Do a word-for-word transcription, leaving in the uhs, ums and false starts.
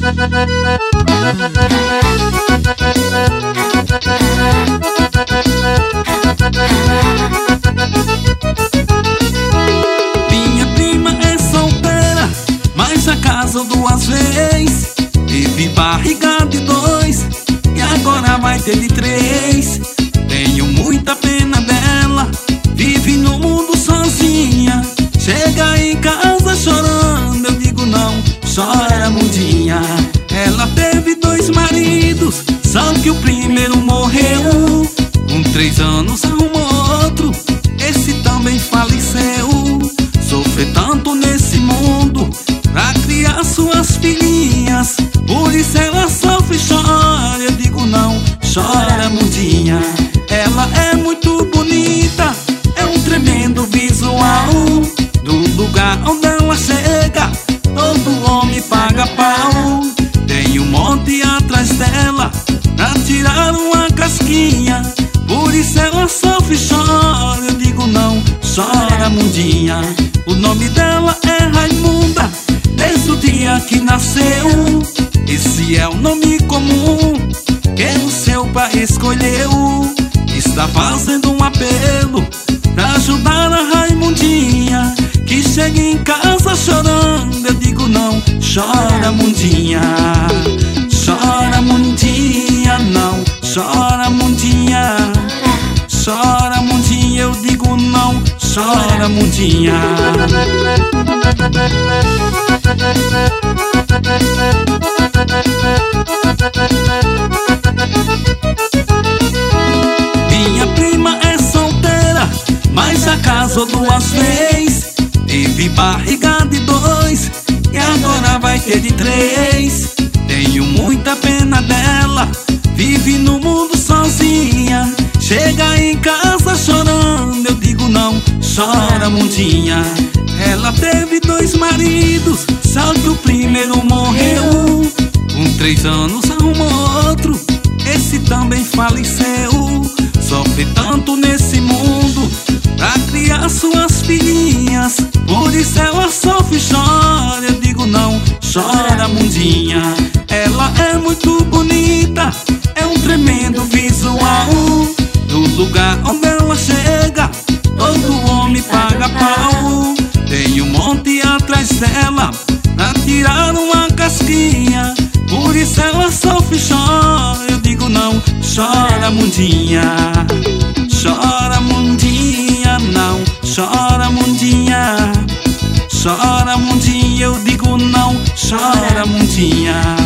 Minha prima é solteira, mas já casou duas vezes. Teve barriga de dois e agora vai ter de três. Tenho muita pena dela, vive no mundo sozinha. Chega em casa chorando, eu digo não, chora mundinha. Ela teve dois maridos, só que o primeiro morreu. Com três anos arrumou outro, esse também faleceu. Sofre tanto nesse mundo pra criar suas filhinhas, por isso ela sofre e chora. Eu digo não, chora mundinha. Ela é muito bonita, é um tremendo visual. Do lugar onde ela chega, todo homem paga pau. Tem um monte atrás dela pra tirar uma casquinha, por isso ela sofre e chora. Eu digo não, chora mundinha. O nome dela é Raimunda, desde o dia que nasceu. Esse é o nome comum que o seu pai escolheu. Está fazendo um apelo pra ajudar a Raimundinha, que chega em casa chorando. Eu digo não, chora mundinha. Chora mundinha, não, chora mundinha. Chora mundinha, eu digo não, chora mundinha. Minha prima é solteira, mas já casou duas vezes. Teve barriga de dois e agora vai ter de três. Tenho muita pena dela, vive no mundo sozinha. Chega em casa chorando, eu digo não, chora mundinha. Ela teve dois maridos, só que o primeiro morreu. Com três anos arrumou outro, esse também faleceu. Sofre tanto nesse mundo pra criar suas filhinhas, por isso ela sofre e chora. Eu digo não, chora mundinha. Ela é muito bonita, é um tremendo visual. Do lugar onde ela chega, todo homem paga pau. Tem um monte atrás dela pra tirar uma casquinha, por isso ela sofre e chora. Eu digo não, chora mundinha. Chora mundinha, não, chora mundinha. Chora mundinha, eu digo não, chora mundinha.